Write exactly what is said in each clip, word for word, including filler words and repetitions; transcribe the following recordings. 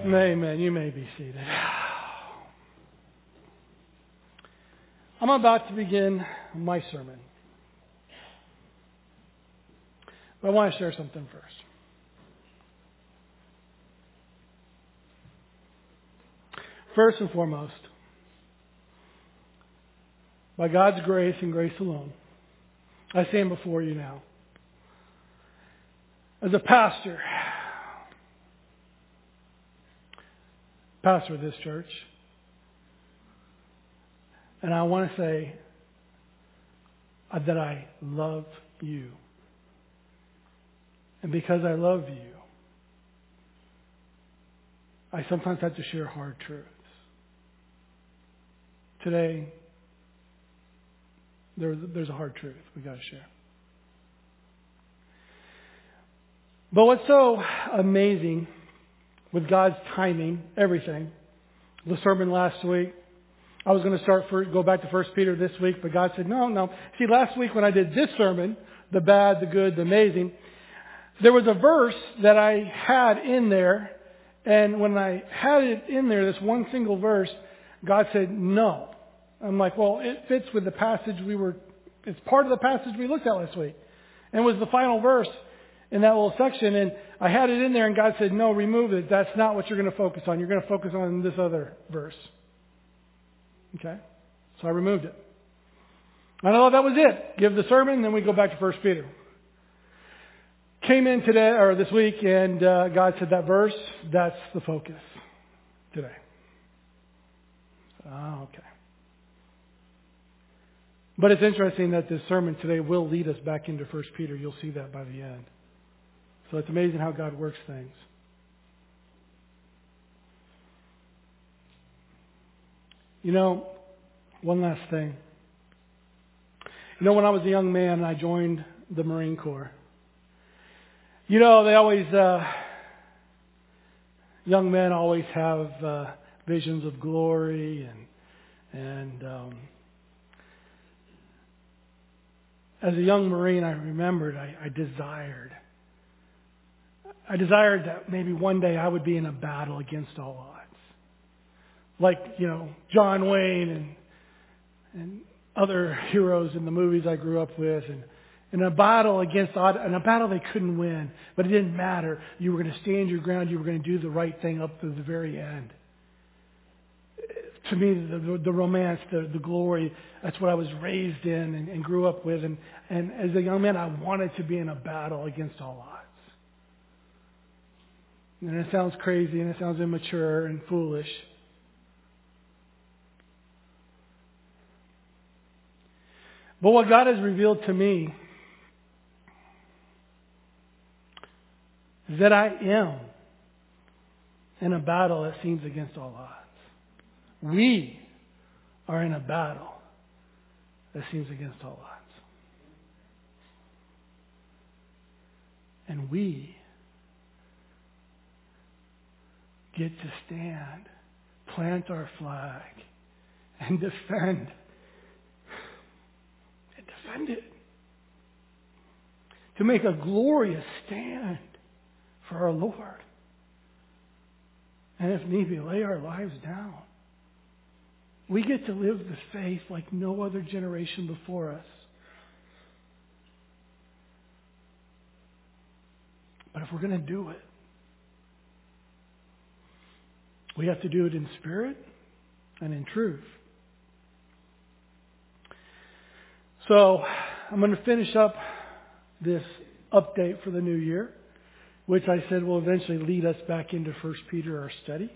Amen. You may be seated. I'm about to begin my sermon. But I want to share something first. First and foremost, by God's grace and grace alone, I stand before you now as a pastor, pastor of this church. And I want to say that I love you. And because I love you, I sometimes have to share hard truths. Today, there, there's a hard truth we got to share. But what's so amazing with God's timing, everything, the sermon last week, I was going to start for, go back to First Peter this week, but God said, no, no. See, last week when I did this sermon, the bad, the good, the amazing, there was a verse that I had in there, and when I had it in there, this one single verse, God said, no. I'm like, well, it fits with the passage we were, it's part of the passage we looked at last week. And it was the final verse in that little section, and I had it in there, and God said, no, remove it. That's not what you're going to focus on. You're going to focus on this other verse. Okay? So I removed it. I thought that was it. Give the sermon, then we go back to First Peter. Came in today, or this week, and uh, God said that verse, that's the focus today. Oh, okay. But it's interesting that this sermon today will lead us back into First Peter. You'll see that by the end. So it's amazing how God works things. You know, one last thing. You know, when I was a young man, I joined the Marine Corps. You know, they always, uh, young men always have uh, visions of glory, and and um, as a young Marine, I remembered, I, I desired, I desired that maybe one day I would be in a battle against all odds. Like, you know, John Wayne and and other heroes in the movies I grew up with, and in a battle against odd, in a battle they couldn't win, but it didn't matter. You were going to stand your ground. You were going to do the right thing up to the very end. To me, the, the, the romance, the, the glory, that's what I was raised in and, and grew up with. And, and as a young man, I wanted to be in a battle against all odds. And it sounds crazy and it sounds immature and foolish. But what God has revealed to me is that I am in a battle that seems against all odds. We are in a battle that seems against all odds. And we get to stand, plant our flag, and defend Defend it. To make a glorious stand for our Lord. And if need be, lay our lives down. We get to live the faith like no other generation before us. But if we're going to do it, we have to do it in spirit and in truth. So I'm going to finish up this update for the new year, which I said will eventually lead us back into First Peter, our study.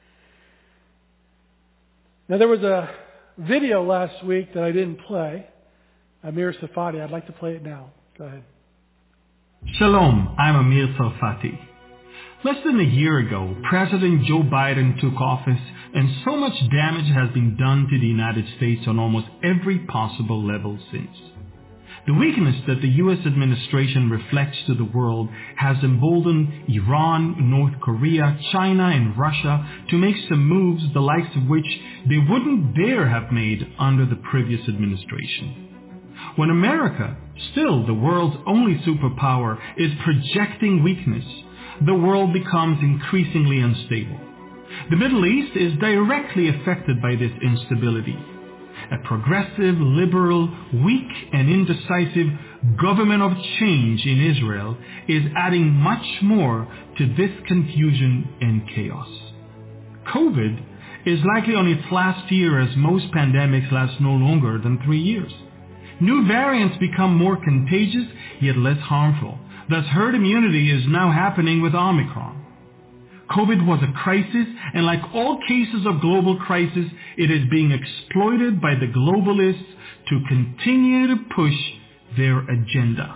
Now, there was a video last week that I didn't play. Amir Safati. I'd like to play it now. Go ahead. Shalom, I'm Amir Safati. Less than a year ago, President Joe Biden took office, and so much damage has been done to the United States on almost every possible level since. The weakness that the U S administration reflects to the world has emboldened Iran, North Korea, China, and Russia to make some moves the likes of which they wouldn't dare have made under the previous administration. When America, still the world's only superpower, is projecting weakness, the world becomes increasingly unstable. The Middle East is directly affected by this instability. A progressive, liberal, weak and indecisive government of change in Israel is adding much more to this confusion and chaos. COVID is likely on its last year, as most pandemics last no longer than three years. New variants become more contagious yet less harmful. Thus, herd immunity is now happening with Omicron. COVID was a crisis, and like all cases of global crisis, it is being exploited by the globalists to continue to push their agenda.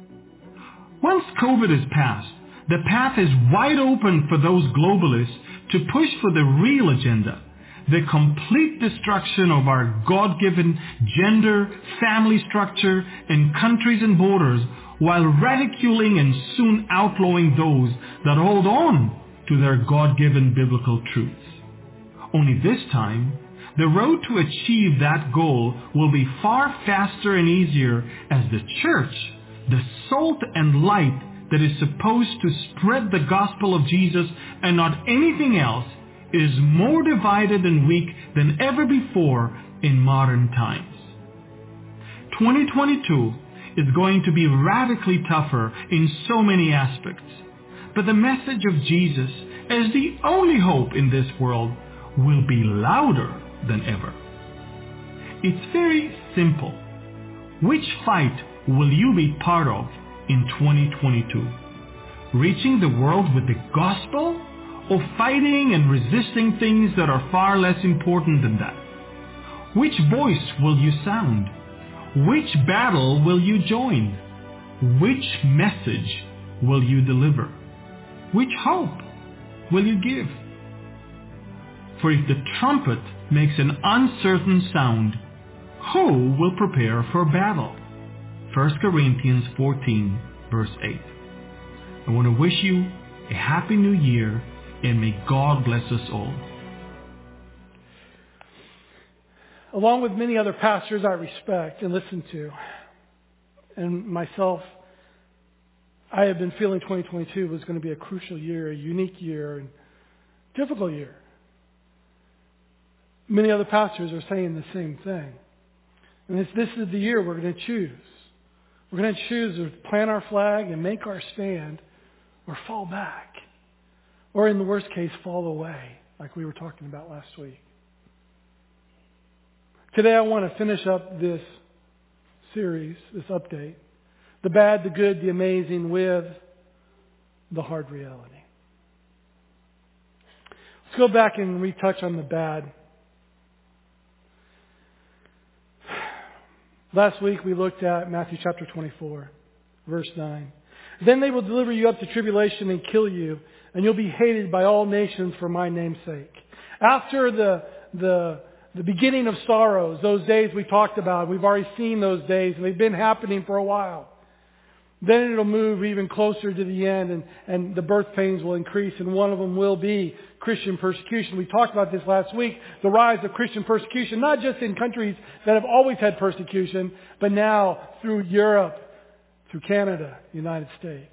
Once COVID is past, the path is wide open for those globalists to push for the real agenda, the complete destruction of our God-given gender, family structure, and countries and borders, while ridiculing and soon outlawing those that hold on to their God-given biblical truths. Only this time, the road to achieve that goal will be far faster and easier, as the church, the salt and light that is supposed to spread the gospel of Jesus and not anything else, is more divided and weak than ever before in modern times. twenty twenty-two is going to be radically tougher in so many aspects. But the message of Jesus as the only hope in this world will be louder than ever. It's very simple. Which fight will you be part of in twenty twenty-two? Reaching the world with the gospel, or fighting and resisting things that are far less important than that? Which voice will you sound? Which battle will you join? Which message will you deliver? Which hope will you give? For if the trumpet makes an uncertain sound, who will prepare for battle? First Corinthians fourteen, verse eight. I want to wish you a happy new year, and may God bless us all. Along with many other pastors I respect and listen to, and myself, I have been feeling twenty twenty-two was going to be a crucial year, a unique year, and difficult year. Many other pastors are saying the same thing. And this, this is the year we're going to choose. We're going to choose to plant our flag and make our stand, or fall back. Or in the worst case, fall away, like we were talking about last week. Today I want to finish up this series, this update. The bad, the good, the amazing, with the hard reality. Let's go back and retouch on the bad. Last week we looked at Matthew chapter twenty-four, verse nine. Then they will deliver you up to tribulation and kill you, and you'll be hated by all nations for my name's sake. After the, the, the beginning of sorrows, those days we talked about, we've already seen those days, and they've been happening for a while. Then it'll move even closer to the end, and, and the birth pains will increase, and one of them will be Christian persecution. We talked about this last week, the rise of Christian persecution, not just in countries that have always had persecution, but now through Europe, through Canada, United States.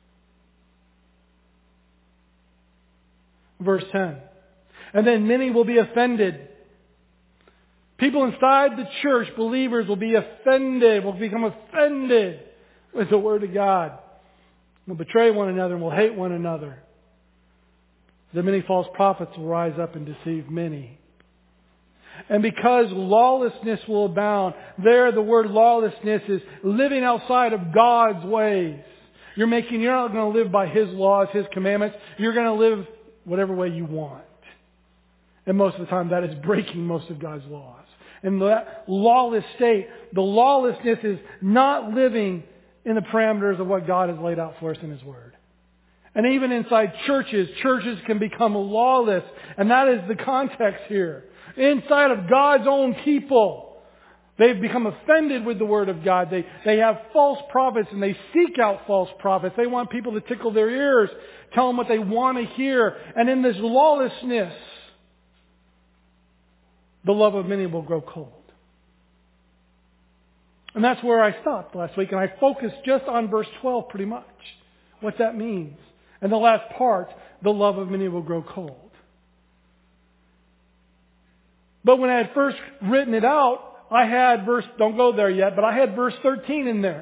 Verse ten. And then many will be offended. People inside the church, believers, will be offended, will become offended with the Word of God. We'll betray one another and we'll hate one another. The many false prophets will rise up and deceive many. And because lawlessness will abound, there the word lawlessness is living outside of God's ways. You're making, you're not going to live by His laws, His commandments. You're going to live whatever way you want. And most of the time that is breaking most of God's laws. And that lawless state, the lawlessness is not living in the parameters of what God has laid out for us in His Word. And even inside churches, churches can become lawless. And that is the context here. Inside of God's own people, they've become offended with the Word of God. They, they have false prophets and they seek out false prophets. They want people to tickle their ears, tell them what they want to hear. And in this lawlessness, the love of many will grow cold. And that's where I stopped last week. And I focused just on verse twelve pretty much. What that means. And the last part, the love of many will grow cold. But when I had first written it out, I had verse, don't go there yet, but I had verse thirteen in there.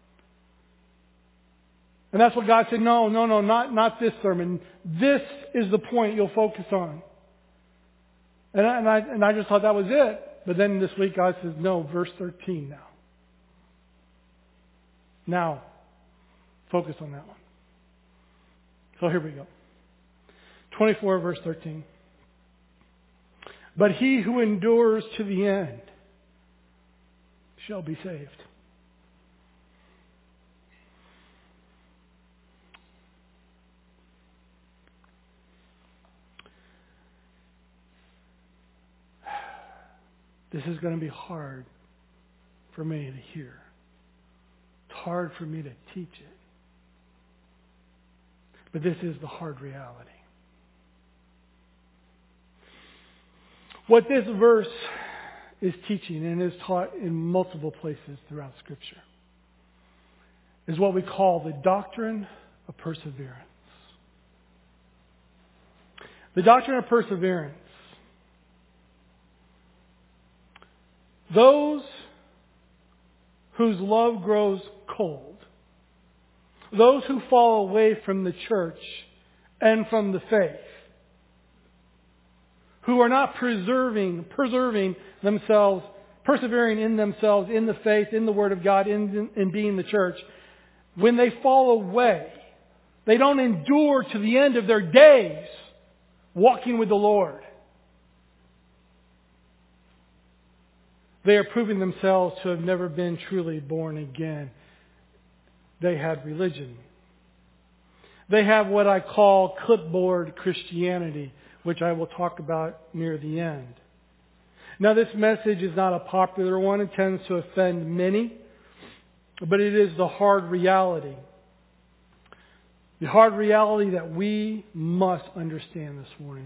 And that's what God said, no, no, no, not, not this sermon. This is the point you'll focus on. And I, and I, and I just thought that was it. But then this week God says, no, verse thirteen now. Now, focus on that one. So here we go. twenty-four verse thirteen. But he who endures to the end shall be saved. This is going to be hard for me to hear. It's hard for me to teach it. But this is the hard reality. What this verse is teaching, and is taught in multiple places throughout Scripture, is what we call the doctrine of perseverance. The doctrine of perseverance. Those whose love grows cold, those who fall away from the church and from the faith, who are not preserving, preserving themselves, persevering in themselves, in the faith, in the Word of God, in, in being the church, when they fall away, they don't endure to the end of their days walking with the Lord. They are proving themselves to have never been truly born again. They had religion. They have what I call clipboard Christianity, which I will talk about near the end. Now, this message is not a popular one. It tends to offend many, but it is the hard reality. The hard reality that we must understand this morning.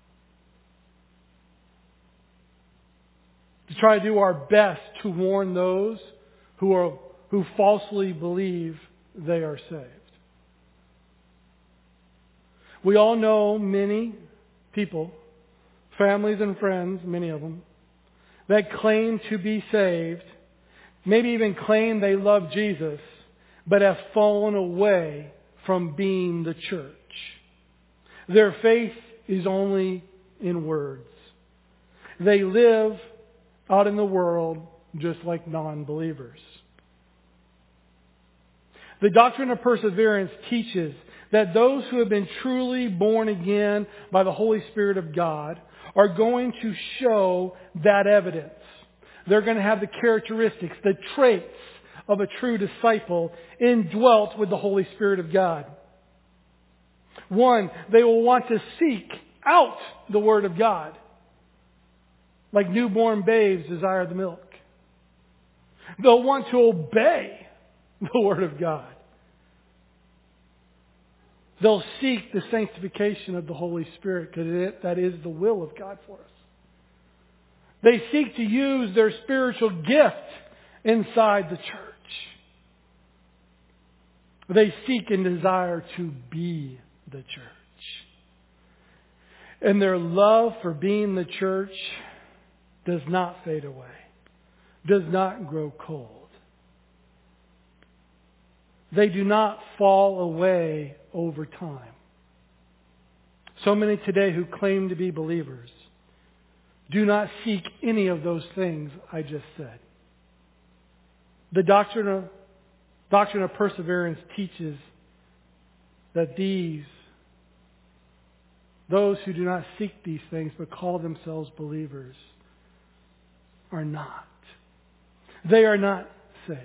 To try to do our best to warn those who are who falsely believe they are saved. We all know many people, families and friends, many of them, that claim to be saved, maybe even claim they love Jesus, but have fallen away from being the church. Their faith is only in words. They live out in the world just like non-believers. The doctrine of perseverance teaches that those who have been truly born again by the Holy Spirit of God are going to show that evidence. They're going to have the characteristics, the traits of a true disciple indwelt with the Holy Spirit of God. One, they will want to seek out the Word of God, like newborn babes desire the milk. They'll want to obey the Word of God. They'll seek the sanctification of the Holy Spirit, because that is the will of God for us. They seek to use their spiritual gift inside the church. They seek and desire to be the church. And their love for being the church does not fade away, does not grow cold. They do not fall away over time. So many today who claim to be believers do not seek any of those things I just said. The doctrine of, doctrine of perseverance teaches that these, those who do not seek these things but call themselves believers, are not. They are not saved.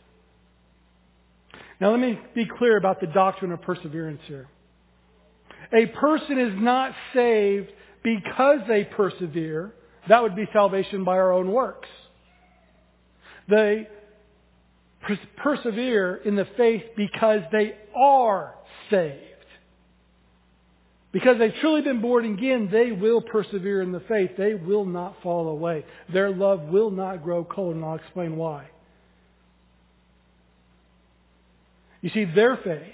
Now let me be clear about the doctrine of perseverance here. A person is not saved because they persevere. That would be salvation by our own works. They pers- persevere in the faith because they are saved. Because they've truly been born again, they will persevere in the faith. They will not fall away. Their love will not grow cold, and I'll explain why. You see, their faith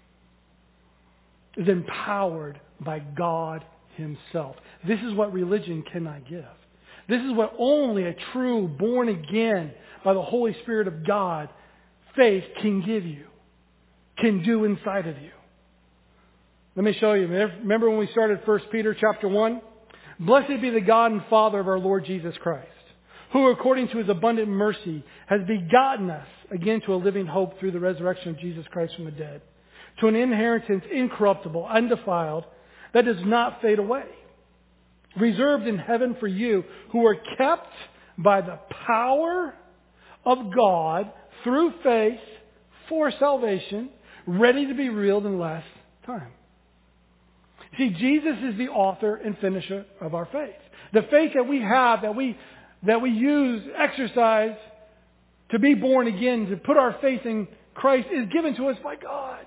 is empowered by God Himself. This is what religion cannot give. This is what only a true, born again by the Holy Spirit of God, faith can give you, can do inside of you. Let me show you. Remember when we started First Peter chapter one? Blessed be the God and Father of our Lord Jesus Christ, who according to His abundant mercy has begotten us again to a living hope through the resurrection of Jesus Christ from the dead, to an inheritance incorruptible, undefiled, that does not fade away, reserved in heaven for you, who are kept by the power of God through faith for salvation, ready to be revealed in the last time. See, Jesus is the author and finisher of our faith. The faith that we have, that we that we use, exercise to be born again, to put our faith in Christ, is given to us by God.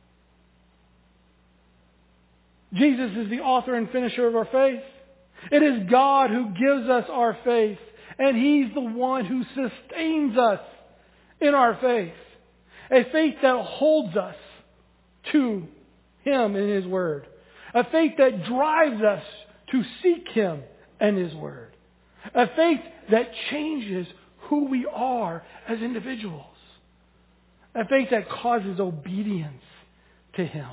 Jesus is the author and finisher of our faith. It is God who gives us our faith, and He's the one who sustains us in our faith. A faith that holds us to Him and His Word. A faith that drives us to seek Him and His Word. A faith that changes who we are as individuals. A faith that causes obedience to Him.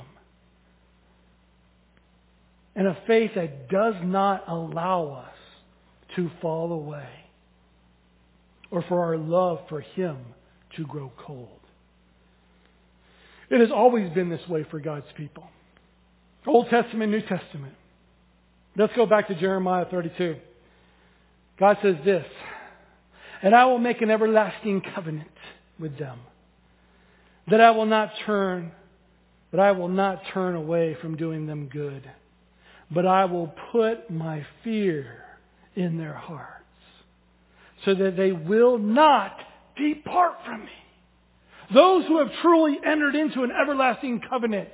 And a faith that does not allow us to fall away, or for our love for Him to grow cold. It has always been this way for God's people. Old Testament, New Testament. Let's go back to Jeremiah thirty-two. God says this, and I will make an everlasting covenant with them, that I will not turn, that I will not turn away from doing them good, but I will put my fear in their hearts, so that they will not depart from me. Those who have truly entered into an everlasting covenant,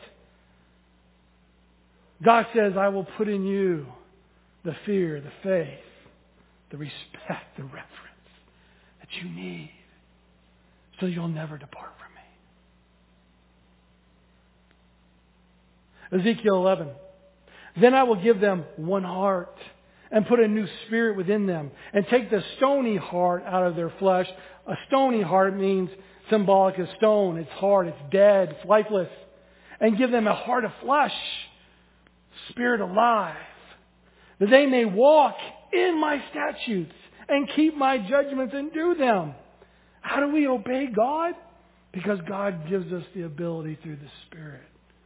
God says, I will put in you the fear, the faith, the respect, the reverence that you need, so you'll never depart from me. Ezekiel eleven. Then I will give them one heart and put a new spirit within them, and take the stony heart out of their flesh. A stony heart means symbolic of stone. It's hard, it's dead, it's lifeless. And give them a heart of flesh, spirit alive, that they may walk in my statutes and keep my judgments and do them. How do we obey God? Because God gives us the ability through the Spirit.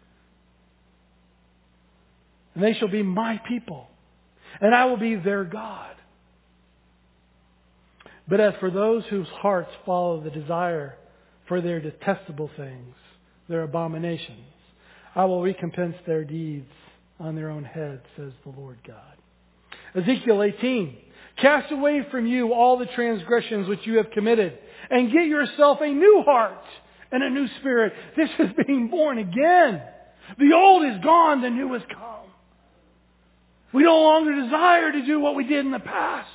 And they shall be my people, and I will be their God. But as for those whose hearts follow the desire for their detestable things, their abominations, I will recompense their deeds on their own head, says the Lord God. Ezekiel eighteen. Cast away from you all the transgressions which you have committed, and get yourself a new heart and a new spirit. This is being born again. The old is gone, the new has come. We no longer desire to do what we did in the past.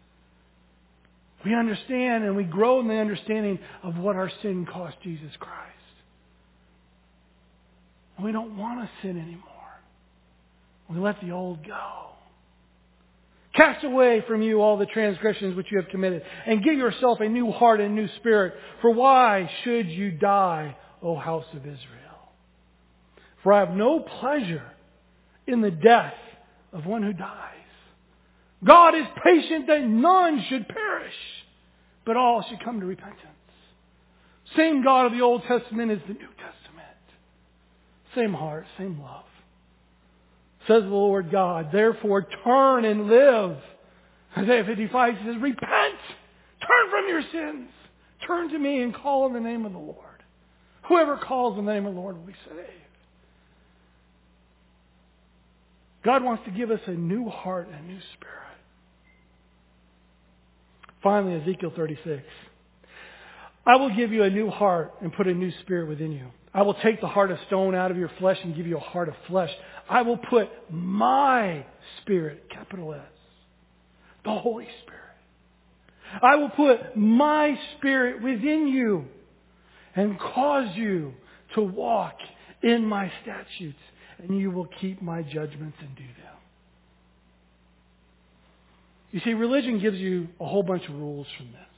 We understand and we grow in the understanding of what our sin cost Jesus Christ. And we don't want to sin anymore. We let the old go. Cast away from you all the transgressions which you have committed, and give yourself a new heart and new spirit. For why should you die, O house of Israel? For I have no pleasure in the death of one who dies. God is patient that none should perish, but all should come to repentance. Same God of the Old Testament as the New Testament. Same heart, same love. Says the Lord God, therefore turn and live. Isaiah fifty-five says, repent, turn from your sins, turn to me and call on the name of the Lord. Whoever calls on the name of the Lord will be saved. God wants to give us a new heart and a new spirit. Finally, Ezekiel thirty-six. I will give you a new heart and put a new spirit within you. I will take the heart of stone out of your flesh and give you a heart of flesh. I will put my Spirit, capital S, the Holy Spirit. I will put my Spirit within you and cause you to walk in my statutes, and you will keep my judgments and do them. You see, religion gives you a whole bunch of rules from this.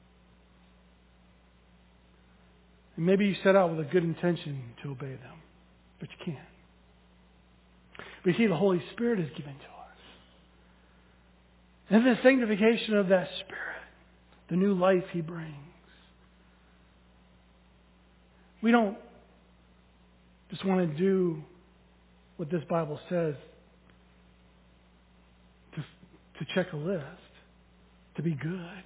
And maybe you set out with a good intention to obey them, but you can't. But you see, the Holy Spirit is given to us. And the sanctification of that Spirit, the new life He brings. We don't just want to do what this Bible says to, to check a list, to be good.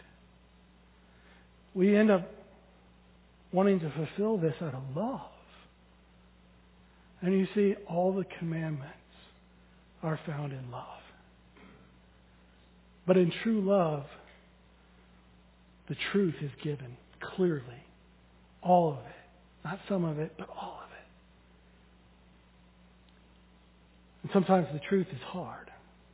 We end up wanting to fulfill this out of love. And you see, all the commandments are found in love. But in true love, the truth is given clearly. All of it. Not some of it, but all of it. And sometimes the truth is hard.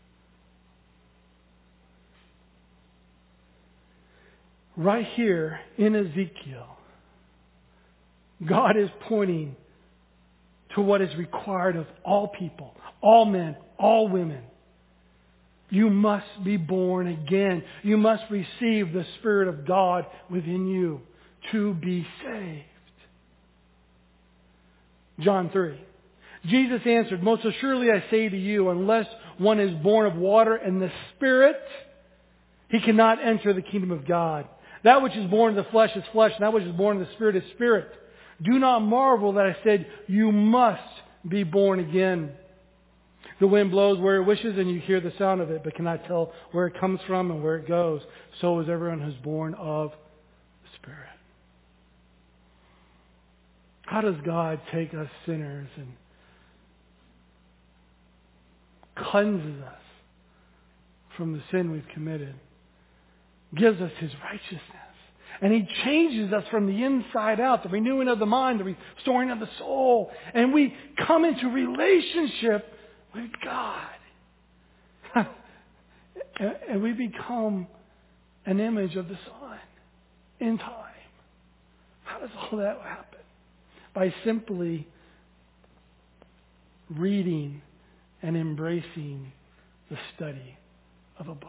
Right here in Ezekiel, God is pointing to what is required of all people, all men, all women. You must be born again. You must receive the Spirit of God within you to be saved. John three. Jesus answered, "Most assuredly I say to you, unless one is born of water and the Spirit, he cannot enter the kingdom of God. That which is born of the flesh is flesh, and that which is born of the Spirit is spirit. Do not marvel that I said, you must be born again. The wind blows where it wishes, and you hear the sound of it, but cannot tell where it comes from and where it goes. So is everyone who's born of the Spirit." How does God take us sinners and cleanses us from the sin we've committed? Gives us His righteousness. And He changes us from the inside out, the renewing of the mind, the restoring of the soul. And we come into relationship with God. And we become an image of the Son in time. How does all that happen? By simply reading and embracing the study of a book.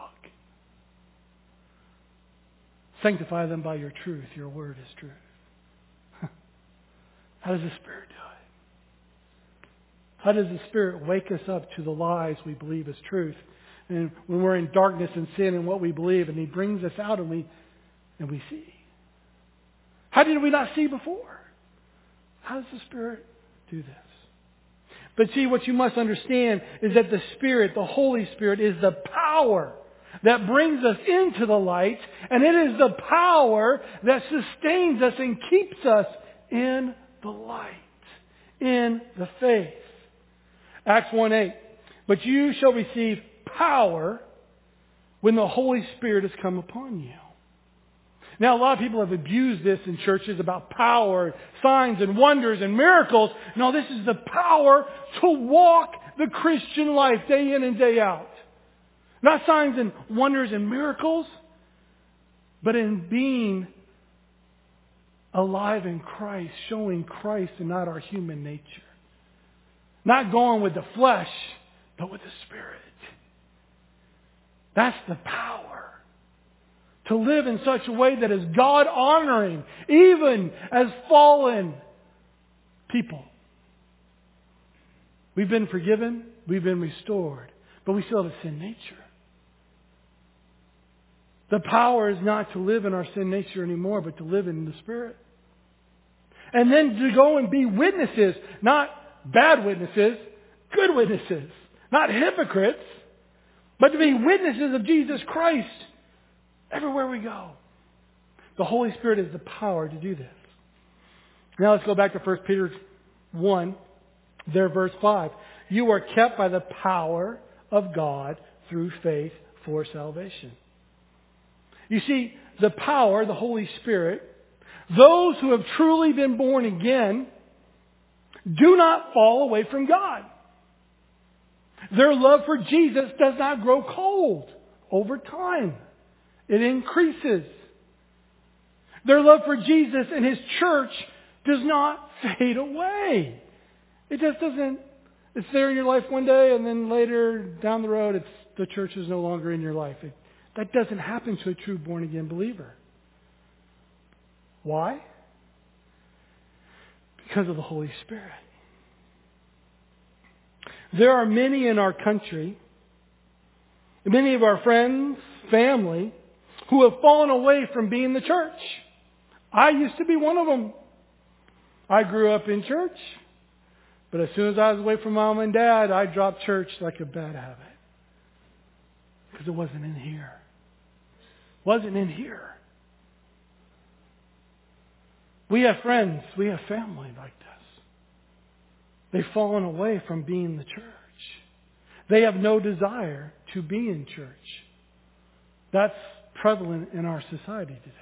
Sanctify them by your truth. Your word is truth. How does the Spirit do it? How does the Spirit wake us up to the lies we believe is truth? And when we're in darkness and sin and what we believe, and He brings us out and we and we see. How did we not see before? How does the Spirit do this? But see, what you must understand is that the Spirit, the Holy Spirit, is the power that brings us into the light, and it is the power that sustains us and keeps us in the light, in the faith. Acts one eight. But you shall receive power when the Holy Spirit has come upon you. Now, a lot of people have abused this in churches about power, signs and wonders and miracles. No, this is the power to walk the Christian life day in and day out. Not signs and wonders and miracles, but in being alive in Christ, showing Christ and not our human nature. Not going with the flesh, but with the Spirit. That's the power. To live in such a way that is God-honoring, even as fallen people. We've been forgiven, we've been restored, but we still have a sin nature. The power is not to live in our sin nature anymore, but to live in the Spirit. And then to go and be witnesses, not bad witnesses, good witnesses. Not hypocrites, but to be witnesses of Jesus Christ everywhere we go. The Holy Spirit is the power to do this. Now let's go back to First Peter one, there verse five. You are kept by the power of God through faith for salvation. You see, the power, the Holy Spirit, those who have truly been born again do not fall away from God. Their love for Jesus does not grow cold over time. It increases. Their love for Jesus and His church does not fade away. It just doesn't, it's there in your life one day and then later down the road it's, the church is no longer in your life. It, That doesn't happen to a true born-again believer. Why? Because of the Holy Spirit. There are many in our country, many of our friends, family, who have fallen away from being the church. I used to be one of them. I grew up in church, but as soon as I was away from mom and dad, I dropped church like a bad habit. Because it wasn't in here. It wasn't in here. We have friends, we have family like this. They've fallen away from being the church. They have no desire to be in church. That's prevalent in our society today.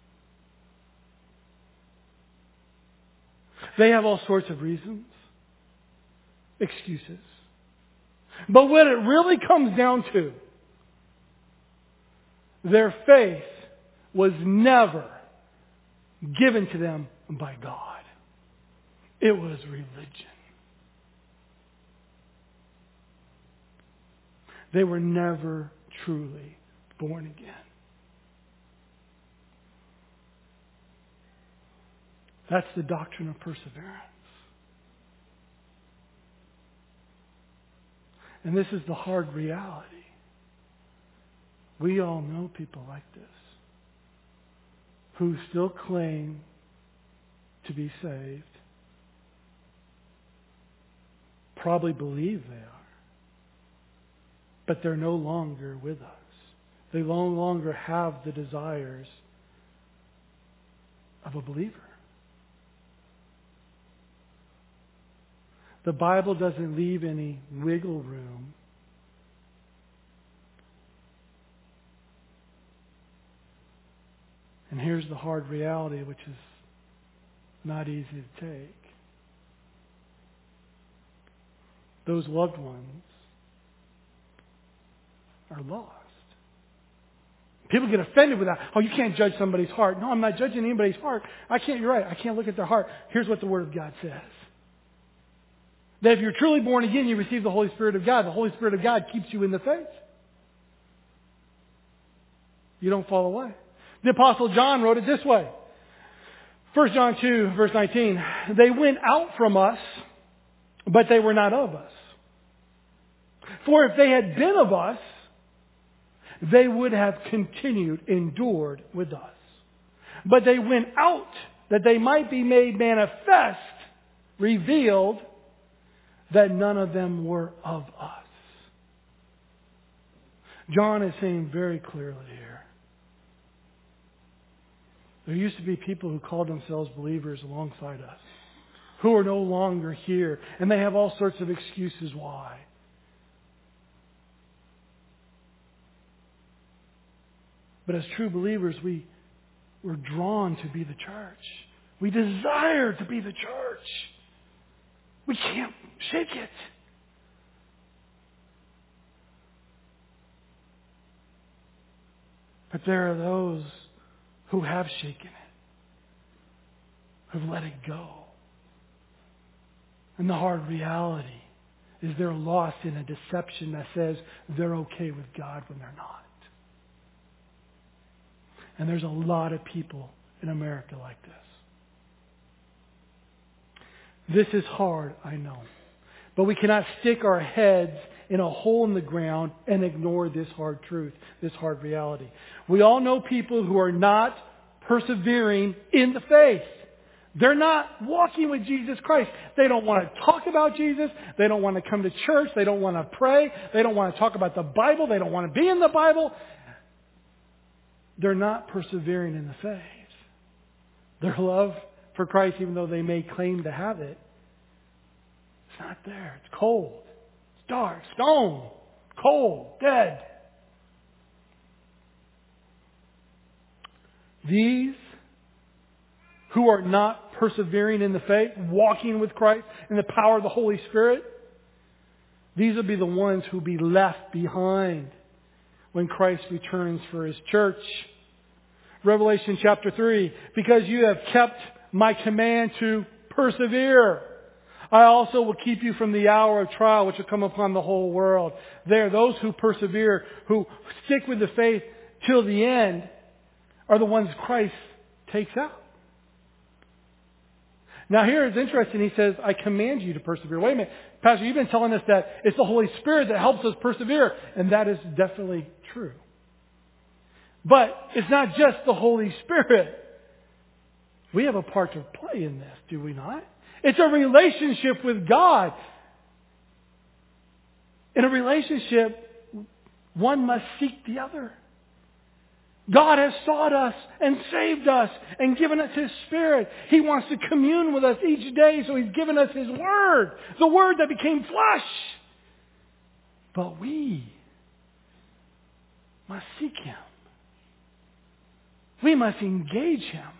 They have all sorts of reasons, excuses. But what it really comes down to, their faith was never given to them by God. It was religion. They were never truly born again. That's the doctrine of perseverance. And this is the hard reality. We all know people like this who still claim to be saved, probably believe they are, but they're no longer with us. They no longer have the desires of a believer. The Bible doesn't leave any wiggle room and here's the hard reality, which is not easy to take. Those loved ones are lost. People get offended with that. Oh, you can't judge somebody's heart. No, I'm not judging anybody's heart. I can't, you're right. I can't look at their heart. Here's what the Word of God says. That if you're truly born again, you receive the Holy Spirit of God. The Holy Spirit of God keeps you in the faith. You don't fall away. The Apostle John wrote it this way. First John two, verse nineteen. They went out from us, but they were not of us. For if they had been of us, they would have continued, endured with us. But they went out that they might be made manifest, revealed, that none of them were of us. John is saying very clearly here. There used to be people who called themselves believers alongside us, who are no longer here, and they have all sorts of excuses why. But as true believers, we we're drawn to be the church. We desire to be the church. We can't shake it. But there are those who have shaken it, who've let it go. And the hard reality is they're lost in a deception that says they're okay with God when they're not. And there's a lot of people in America like this. This is hard, I know. But we cannot stick our heads in a hole in the ground and ignore this hard truth, this hard reality. We all know people who are not persevering in the faith. They're not walking with Jesus Christ. They don't want to talk about Jesus. They don't want to come to church. They don't want to pray. They don't want to talk about the Bible. They don't want to be in the Bible. They're not persevering in the faith. Their love for Christ, even though they may claim to have it, it's not there. It's cold. It's dark. Stone. Cold. Dead. These who are not persevering in the faith, walking with Christ in the power of the Holy Spirit, these will be the ones who will be left behind when Christ returns for His church. Revelation chapter three, because you have kept my command to persevere, I also will keep you from the hour of trial which will come upon the whole world. There, those who persevere, who stick with the faith, till the end are the ones Christ takes out. Now here it's interesting. He says, I command you to persevere. Wait a minute. Pastor, you've been telling us that it's the Holy Spirit that helps us persevere. And that is definitely true. But it's not just the Holy Spirit. We have a part to play in this, do we not? It's a relationship with God. In a relationship, one must seek the other. God has sought us and saved us and given us His Spirit. He wants to commune with us each day, so He's given us His Word, the Word that became flesh. But we must seek Him. We must engage Him.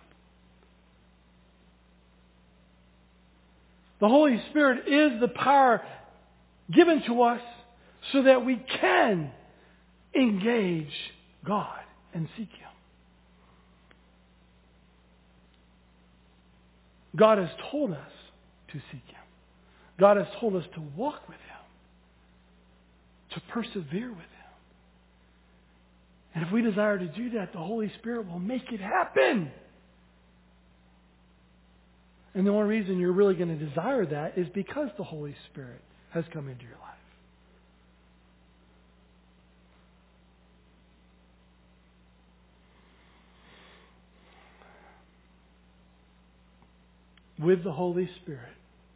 The Holy Spirit is the power given to us so that we can engage God and seek Him. God has told us to seek Him. God has told us to walk with Him, to persevere with Him. And if we desire to do that, the Holy Spirit will make it happen. And the only reason you're really going to desire that is because the Holy Spirit has come into your life. With the Holy Spirit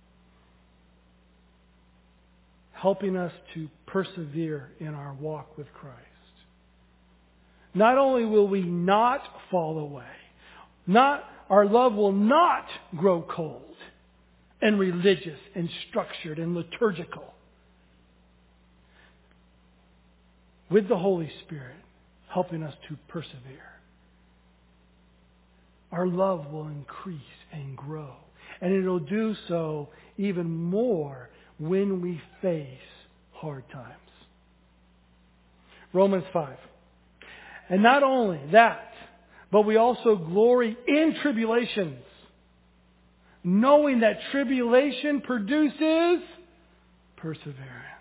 helping us to persevere in our walk with Christ, not only will we not fall away, not our love will not grow cold and religious and structured and liturgical. With the Holy Spirit helping us to persevere, our love will increase and grow. And it'll do so even more when we face hard times. Romans five. And not only that, but we also glory in tribulations, knowing that tribulation produces perseverance.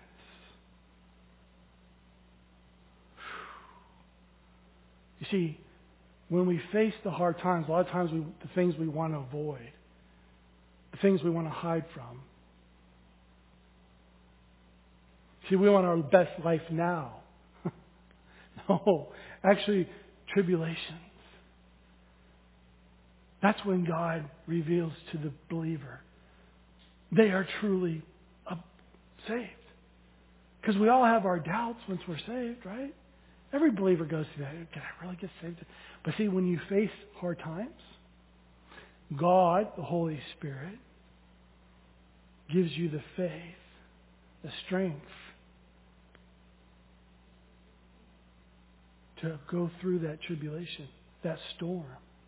You see, when we face the hard times, a lot of times we, the things we want to avoid, the things we want to hide from. See, we want our best life now. No, actually, tribulations. That's when God reveals to the believer they are truly uh, saved. Because we all have our doubts once we're saved, right? Every believer goes through that. Can I really get saved? But see, when you face hard times, God, the Holy Spirit, gives you the faith, the strength to go through that tribulation, that storm.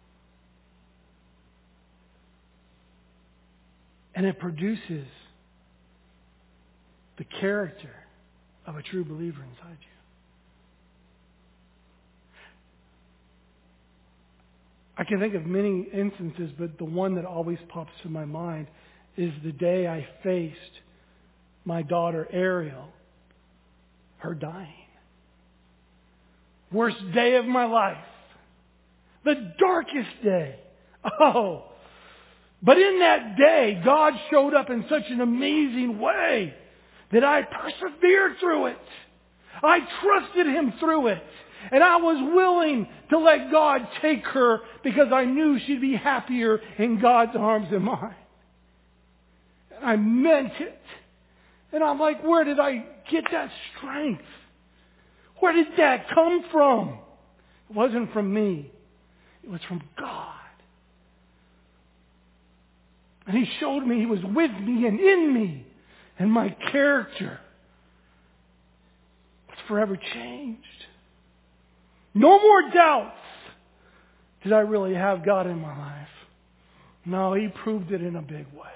And it produces the character of a true believer inside you. I can think of many instances, but the one that always pops to my mind is the day I faced my daughter Ariel, her dying. Worst day of my life. The darkest day. Oh. But in that day, God showed up in such an amazing way that I persevered through it. I trusted Him through it. And I was willing to let God take her because I knew she'd be happier in God's arms than mine. And I meant it. And I'm like, where did I get that strength? Where did that come from? It wasn't from me. It was from God. And He showed me He was with me and in me. And my character was forever changed. No more doubts. Did I really have God in my life? No, He proved it in a big way.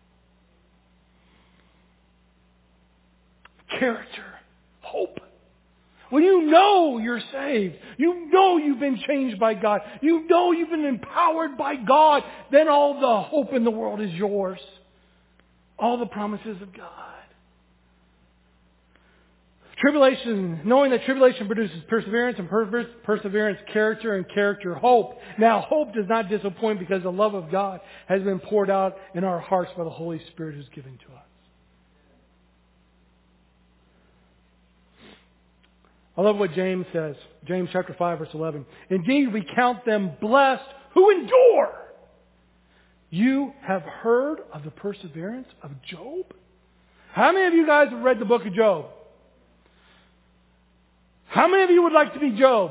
Character. Hope. When you know you're saved, you know you've been changed by God, you know you've been empowered by God, then all the hope in the world is yours. All the promises of God. Tribulation, knowing that tribulation produces perseverance, and perseverance, perseverance, character, and character, hope. Now, hope does not disappoint because the love of God has been poured out in our hearts by the Holy Spirit who's given to us. I love what James says. James chapter five, verse eleven. Indeed, we count them blessed who endure. You have heard of the perseverance of Job? How many of you guys have read the book of Job? How many of you would like to be Job?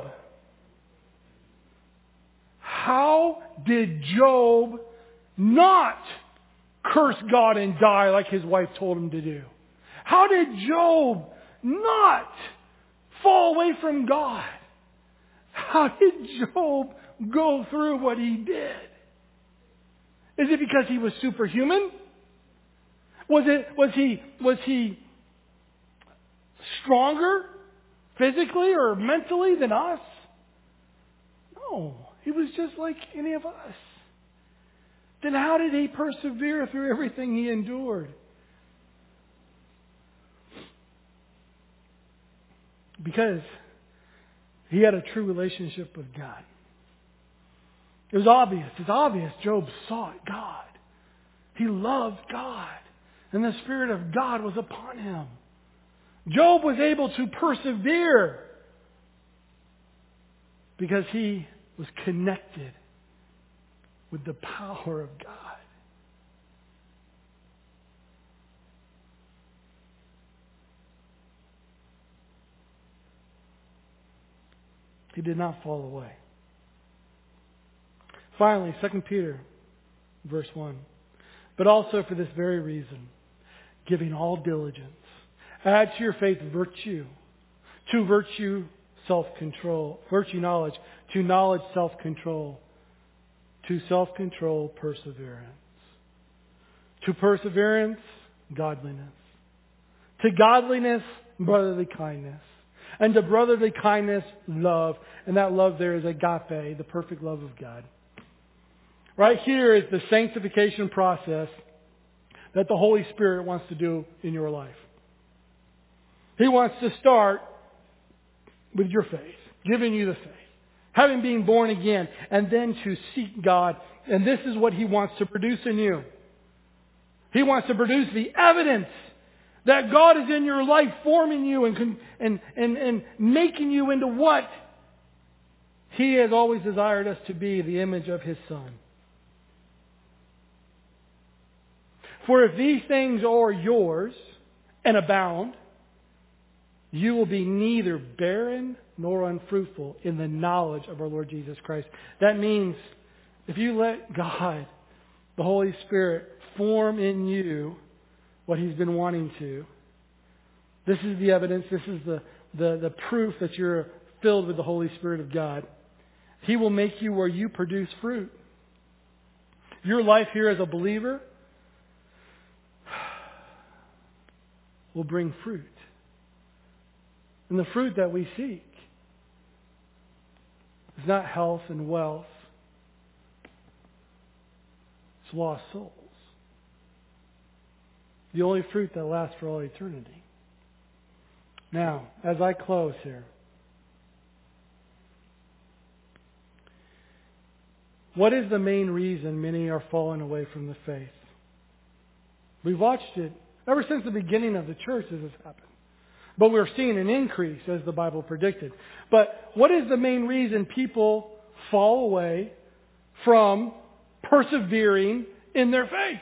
How did Job not curse God and die like his wife told him to do? How did Job not fall away from God? How did Job go through what he did? Is it because he was superhuman? Was it, was he, was he stronger physically or mentally than us? No. He was just like any of us. Then how did he persevere through everything he endured? Because he had a true relationship with God. It was obvious. It's obvious Job sought God. He loved God. And the Spirit of God was upon him. Job was able to persevere because he was connected with the power of God. He did not fall away. Finally, Second Peter, verse one. But also for this very reason, giving all diligence, add to your faith virtue, to virtue self-control, virtue knowledge, to knowledge self-control, to self-control perseverance, to perseverance godliness, to godliness brotherly kindness, and to brotherly kindness love, and that love there is agape, the perfect love of God. Right here is the sanctification process that the Holy Spirit wants to do in your life. He wants to start with your faith, giving you the faith, having been born again, and then to seek God. And this is what He wants to produce in you. He wants to produce the evidence that God is in your life, forming you and, and, and, and making you into what He has always desired us to be, the image of His Son. For if these things are yours and abound, you will be neither barren nor unfruitful in the knowledge of our Lord Jesus Christ. That means if you let God, the Holy Spirit, form in you what He's been wanting to, this is the evidence, this is the, the, the proof that you're filled with the Holy Spirit of God. He will make you where you produce fruit. Your life here as a believer will bring fruit. And the fruit that we seek is not health and wealth. It's lost souls. The only fruit that lasts for all eternity. Now, as I close here, what is the main reason many are falling away from the faith? We've watched it ever since the beginning of the church. This has happened. But we're seeing an increase as the Bible predicted. But what is the main reason people fall away from persevering in their faith?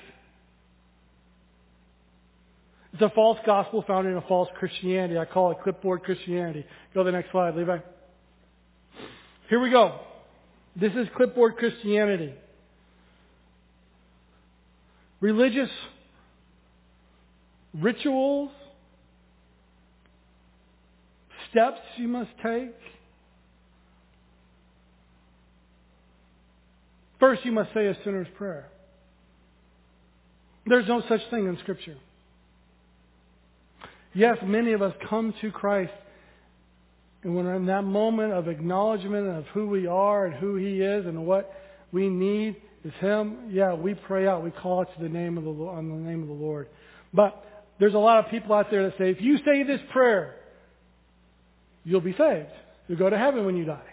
It's a false gospel found in a false Christianity. I call it clipboard Christianity. Go to the next slide, Levi. Here we go. This is clipboard Christianity. Religious rituals, steps you must take. First, you must say a sinner's prayer. There's no such thing in Scripture. Yes, many of us come to Christ, and when we're in that moment of acknowledgement of who we are and who He is and what we need is Him, yeah, we pray out. We call it to the name of the on the name of the Lord. But there's a lot of people out there that say, if you say this prayer, you'll be saved. You'll go to heaven when you die.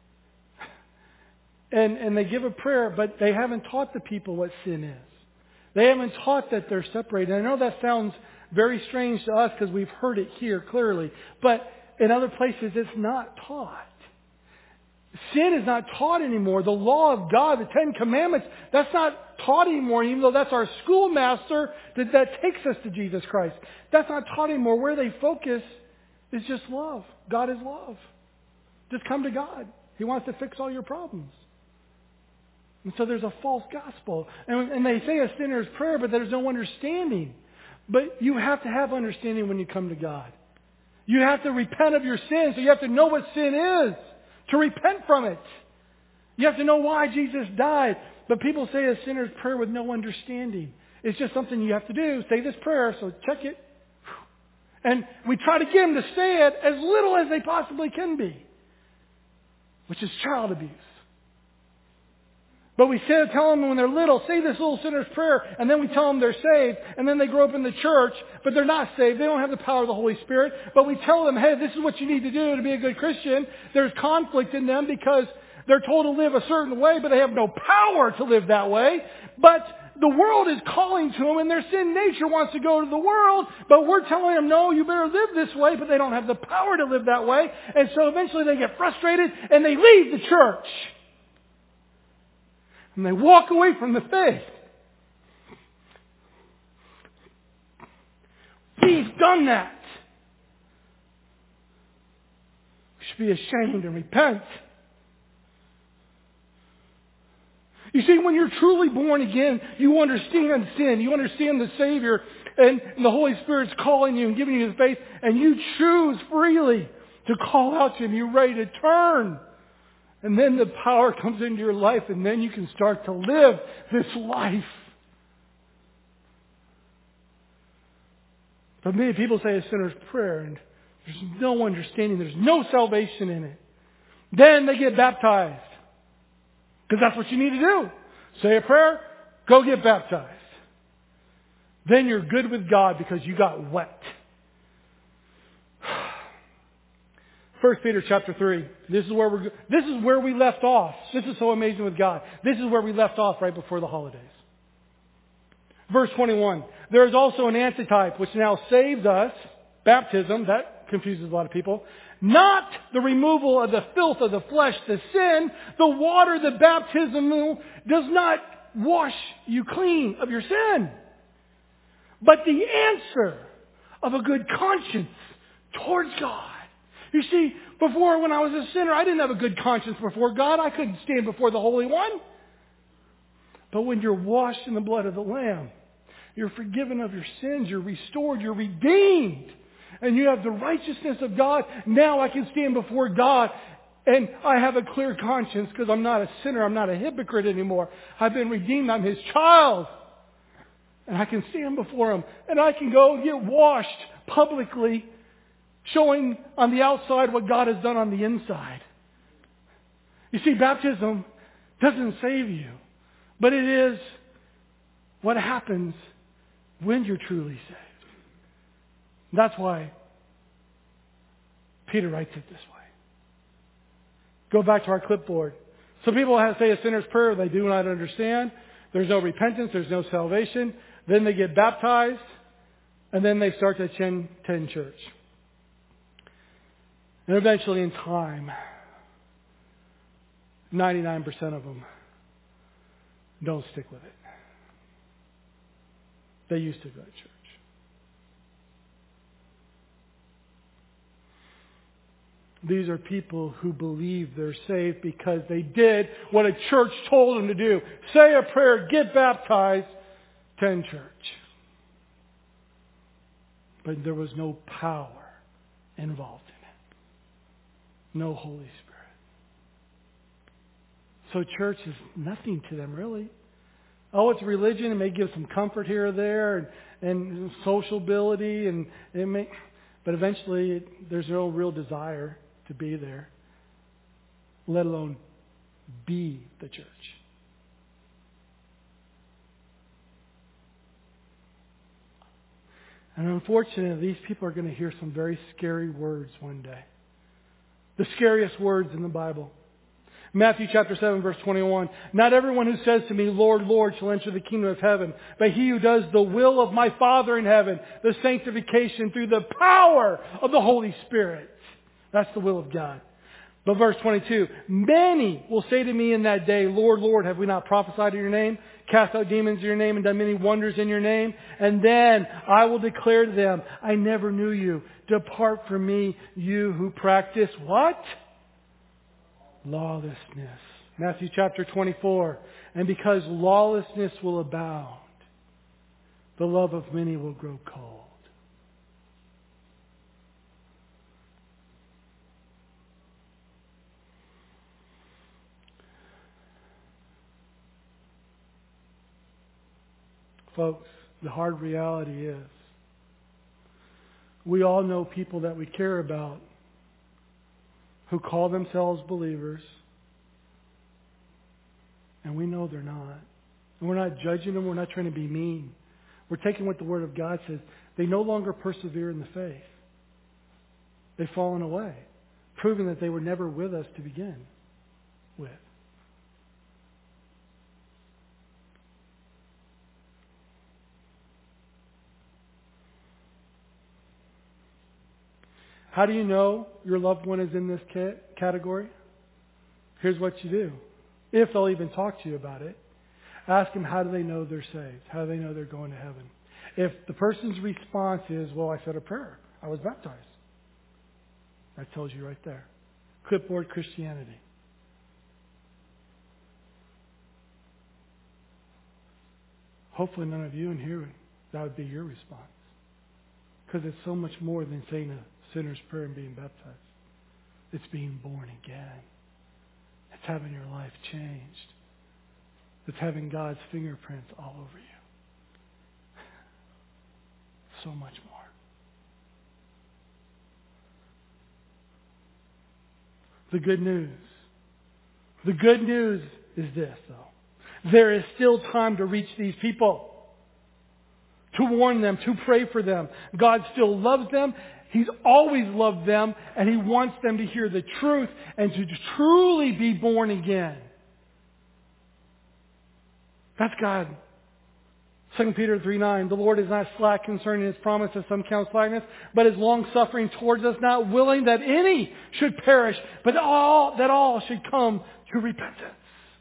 And, and they give a prayer, but they haven't taught the people what sin is. They haven't taught that they're separated. And I know that sounds very strange to us because we've heard it here clearly. But in other places, it's not taught. Sin is not taught anymore. The law of God, the Ten Commandments, that's not taught anymore, even though that's our schoolmaster that, that takes us to Jesus Christ. That's not taught anymore. Where they focus is just love. God is love. Just come to God. He wants to fix all your problems. And so there's a false gospel. And, and they say a sinner's prayer, but there's no understanding. But you have to have understanding when you come to God. You have to repent of your sin, so you have to know what sin is to repent from it. You have to know why Jesus died. But people say a sinner's prayer with no understanding. It's just something you have to do. Say this prayer, so check it. And we try to get them to say it as little as they possibly can be, which is child abuse. But we say, tell them when they're little, say this little sinner's prayer, and then we tell them they're saved, and then they grow up in the church, but they're not saved. They don't have the power of the Holy Spirit. But we tell them, hey, this is what you need to do to be a good Christian. There's conflict in them because they're told to live a certain way, but they have no power to live that way. But the world is calling to them, and their sin nature wants to go to the world, but we're telling them, no, you better live this way, but they don't have the power to live that way. And so eventually they get frustrated, and they leave the church. And they walk away from the faith. We've done that. We should be ashamed and repent. You see, when you're truly born again, you understand sin. You understand the Savior. And the Holy Spirit's calling you and giving you His faith. And you choose freely to call out to Him. You're ready to turn. And then the power comes into your life, and then you can start to live this life. But many people say a sinner's prayer, and there's no understanding. There's no salvation in it. Then they get baptized. Because that's what you need to do. Say a prayer, go get baptized. Then you're good with God because you got wet. First Peter chapter three. This is where we're. This is where we left off. This is so amazing with God. This is where we left off right before the holidays. Verse twenty-one. There is also an antitype which now saves us. Baptism. That confuses a lot of people. Not the removal of the filth of the flesh, the sin. The water, the baptism, does not wash you clean of your sin. But the answer of a good conscience towards God. You see, before when I was a sinner, I didn't have a good conscience before God. I couldn't stand before the Holy One. But when you're washed in the blood of the Lamb, you're forgiven of your sins, you're restored, you're redeemed, and you have the righteousness of God. Now I can stand before God, and I have a clear conscience because I'm not a sinner, I'm not a hypocrite anymore. I've been redeemed, I'm His child. And I can stand before Him, and I can go and get washed publicly, showing on the outside what God has done on the inside. You see, baptism doesn't save you, but it is what happens when you're truly saved. That's why Peter writes it this way. Go back to our clipboard. Some people have say a sinner's prayer they do not understand. There's no repentance, there's no salvation. Then they get baptized, and then they start to attend, attend church. And eventually in time, ninety-nine percent of them don't stick with it. They used to go to church. These are people who believe they're saved because they did what a church told them to do. Say a prayer, get baptized, attend church. But there was no power involved in it. No Holy Spirit. So church is nothing to them, really. Oh, it's religion. It may give some comfort here or there, and, and sociability, and it may, but eventually it, there's no real desire to be there, let alone be the church. And unfortunately, these people are going to hear some very scary words one day. The scariest words in the Bible. Matthew chapter seven verse twenty-one. Not everyone who says to me, Lord, Lord, shall enter the kingdom of heaven, but he who does the will of my Father in heaven, the sanctification through the power of the Holy Spirit. That's the will of God. But verse twenty-two, many will say to me in that day, Lord, Lord, have we not prophesied in your name, cast out demons in your name, and done many wonders in your name? And then I will declare to them, I never knew you. Depart from me, you who practice what? Lawlessness. Matthew chapter twenty-four. And because lawlessness will abound, the love of many will grow cold. Folks, the hard reality is, we all know people that we care about who call themselves believers, and we know they're not. And we're not judging them. We're not trying to be mean. We're taking what the Word of God says. They no longer persevere in the faith. They've fallen away, proving that they were never with us to begin with. How do you know your loved one is in this category? Here's what you do. If they'll even talk to you about it, ask them, how do they know they're saved? How do they know they're going to heaven? If the person's response is, well, I said a prayer, I was baptized. That tells you right there. Clipboard Christianity. Hopefully none of you in here, that would be your response. Because it's so much more than saying a sinner's prayer and being baptized. It's being born again. It's having your life changed. It's having God's fingerprints all over you. So much more. The good news. The good news is this, though. There is still time to reach these people. To warn them, to pray for them. God still loves them. He's always loved them, and He wants them to hear the truth and to truly be born again. That's God. Second Peter three nine, the Lord is not slack concerning His promise, as some count slackness, but is long-suffering towards us, not willing that any should perish, but all that all should come to repentance.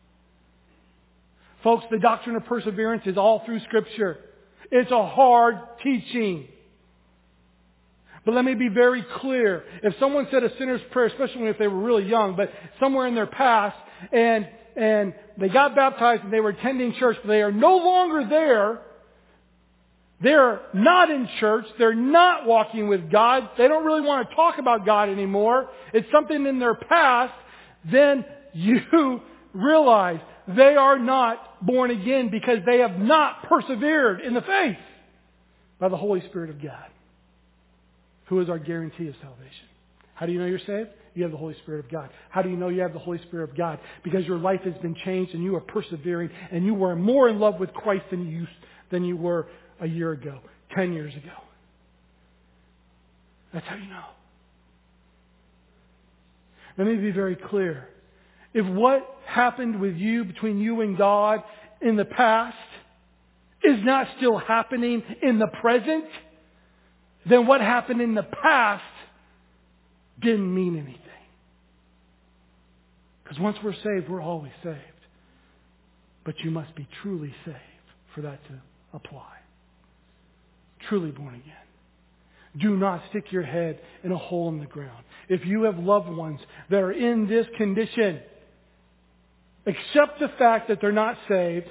Folks, the doctrine of perseverance is all through Scripture. It's a hard teaching. But let me be very clear. If someone said a sinner's prayer, especially if they were really young, but somewhere in their past, and and they got baptized and they were attending church, but they are no longer there, they're not in church, they're not walking with God, they don't really want to talk about God anymore, it's something in their past, then you realize they are not born again because they have not persevered in the faith by the Holy Spirit of God, who is our guarantee of salvation. How do you know you're saved? You have the Holy Spirit of God. How do you know you have the Holy Spirit of God? Because your life has been changed and you are persevering and you are more in love with Christ than you, than you were a year ago, ten years ago. That's how you know. Let me be very clear. If what happened with you, between you and God in the past, is not still happening in the present, then what happened in the past didn't mean anything. Because once we're saved, we're always saved. But you must be truly saved for that to apply. Truly born again. Do not stick your head in a hole in the ground. If you have loved ones that are in this condition, accept the fact that they're not saved.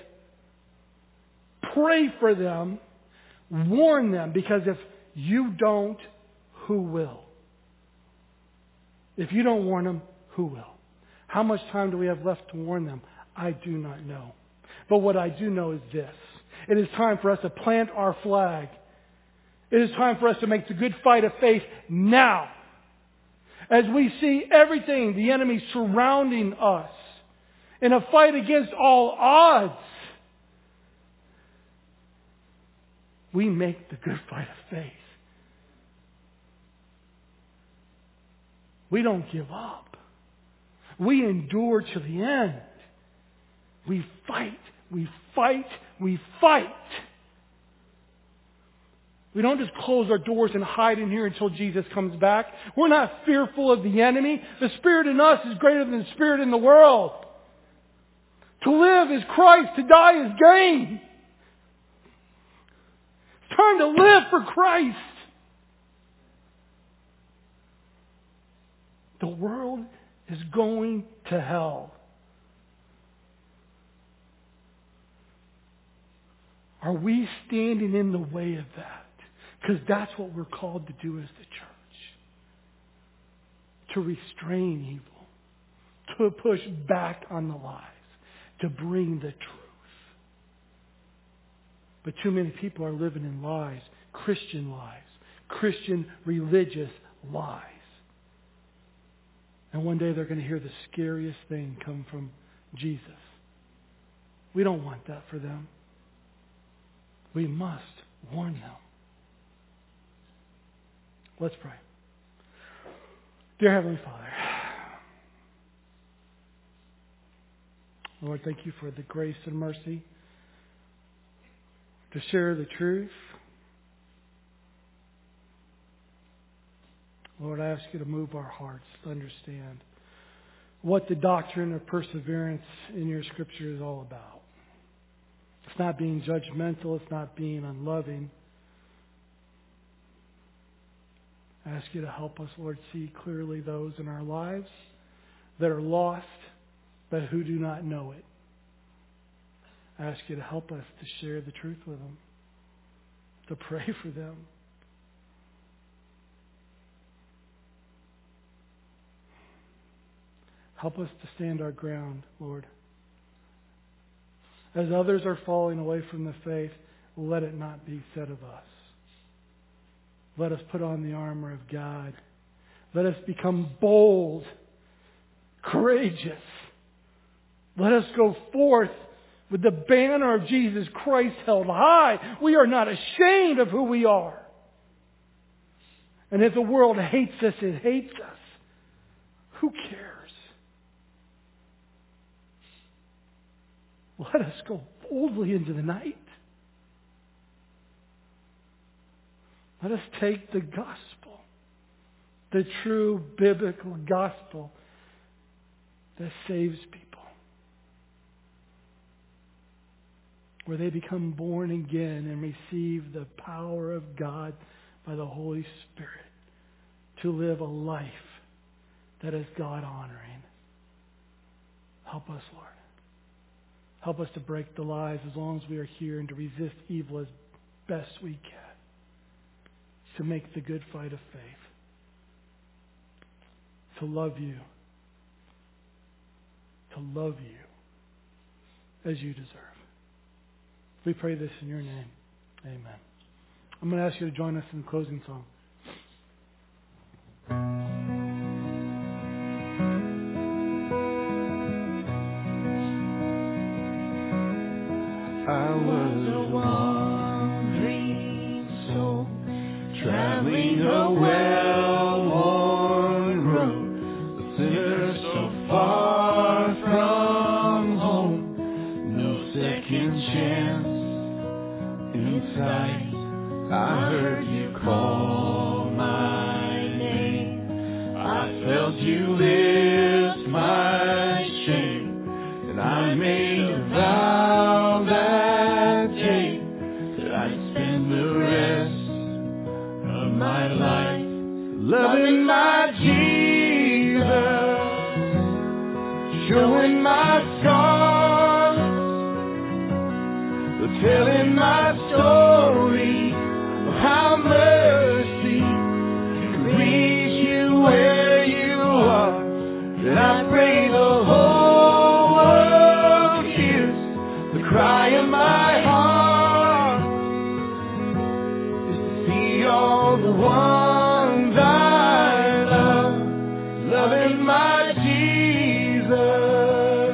Pray for them. Warn them, because if you don't, who will? If you don't warn them, who will? How much time do we have left to warn them? I do not know. But what I do know is this. It is time for us to plant our flag. It is time for us to make the good fight of faith now. As we see everything, the enemy surrounding us, in a fight against all odds, we make the good fight of faith. We don't give up. We endure to the end. We fight. We fight. We fight. We don't just close our doors and hide in here until Jesus comes back. We're not fearful of the enemy. The spirit in us is greater than the spirit in the world. To live is Christ. To die is gain. It's time to live for Christ. The world is going to hell. Are we standing in the way of that? Because that's what we're called to do as the church. To restrain evil. To push back on the lies. To bring the truth. But too many people are living in lies. Christian lies. Christian religious lies. And one day they're going to hear the scariest thing come from Jesus. We don't want that for them. We must warn them. Let's pray. Dear Heavenly Father, Lord, thank you for the grace and mercy to share the truth. Lord, I ask you to move our hearts to understand what the doctrine of perseverance in your Scripture is all about. It's not being judgmental. It's not being unloving. I ask you to help us, Lord, see clearly those in our lives that are lost, but who do not know it. I ask you to help us to share the truth with them, to pray for them. Help us to stand our ground, Lord. As others are falling away from the faith, let it not be said of us. Let us put on the armor of God. Let us become bold, courageous. Let us go forth with the banner of Jesus Christ held high. We are not ashamed of who we are. And if the world hates us, it hates us. Who cares? Let us go boldly into the night. Let us take the gospel, the true biblical gospel that saves people, where they become born again and receive the power of God by the Holy Spirit to live a life that is God-honoring. Help us, Lord. Help us to break the lies as long as we are here and to resist evil as best we can. To make the good fight of faith. To love you. To love you as you deserve. We pray this in your name. Amen. I'm going to ask you to join us in the closing song. I was a wandering soul, traveling a well-worn road, a sinner so far from home, no second chance in sight. I heard you call my name, I felt you lift my shame, and I made a vow that day that I'd spend the rest of my life loving my Jesus, showing my scars, telling my story of how mercy can reach you where you are. And I pray the whole world hears the cry of my heart, is to see all the ones I love loving my Jesus.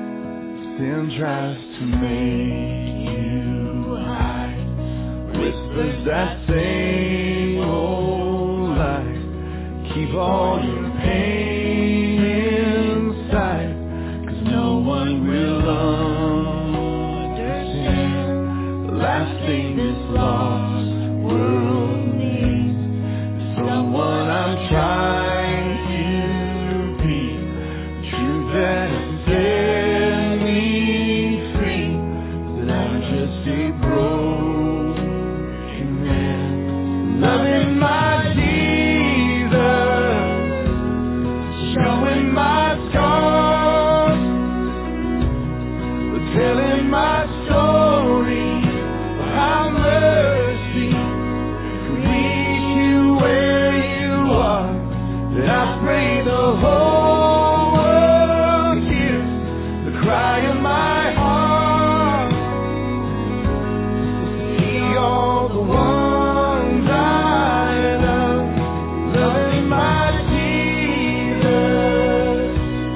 Sin tries to make you hide with Live that same old life. Keep all your pain inside, 'cause no one will understand. The last thing this lost world needs is someone I'm trying to be. The truth that has set me free is that I'm just a broken man. Loving my Jesus, showing my scars, telling my story of how mercy can reach you where you are. That I pray the whole world hears the cry of my heart. See all the ones I love, loving my Jesus.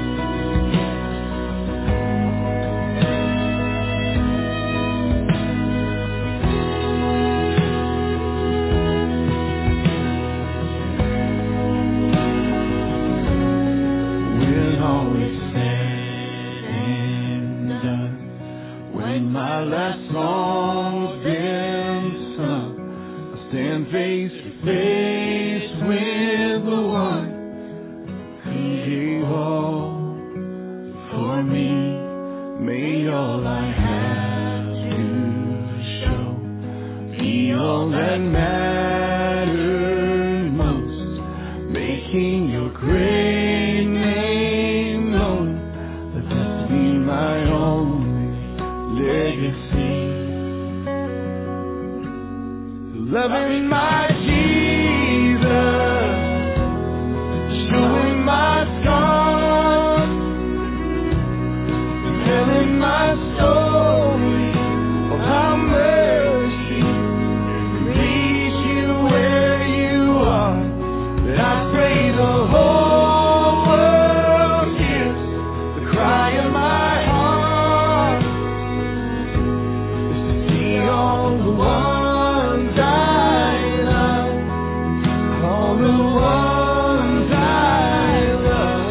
When all is said and done, when my last song's been sung, I'll stand face to face with the one who gave all for me. May all I have to show be all that mattered most, making your great name known. Let this be my only legacy. Loving my Jesus, showing my scars, telling my story of how mercy reach you where you are. That I pray the whole world hears the cry of my heart, is to see all the ones I love, all the ones I love,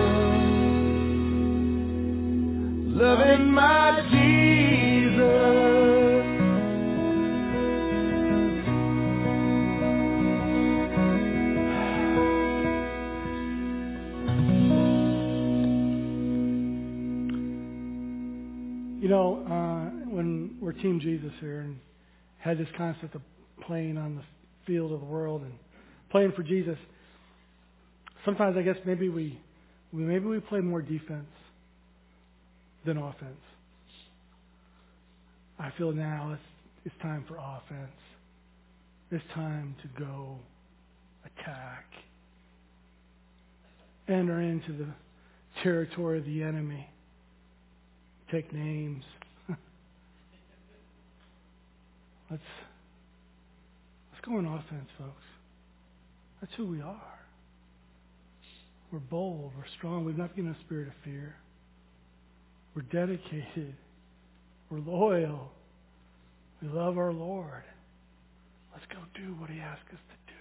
loving my Jesus. You know, uh, when we're Team Jesus here and had this concept of playing on the field of the world and playing for Jesus, sometimes I guess maybe we, we maybe we play more defense than offense. I feel now it's it's time for offense. It's time to go attack, enter into the territory of the enemy, take names. let's let's go on offense, folks. That's who we are. We're bold. We're strong. We've not given a spirit of fear. We're dedicated. We're loyal. We love our Lord. Let's go do what He asked us to do.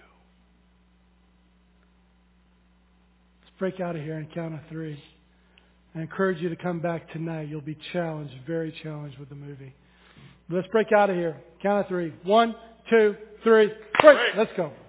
Let's break out of here and count of three. I encourage you to come back tonight. You'll be challenged, very challenged with the movie. But let's break out of here. Count of three. One, two, three. Break. Let's go.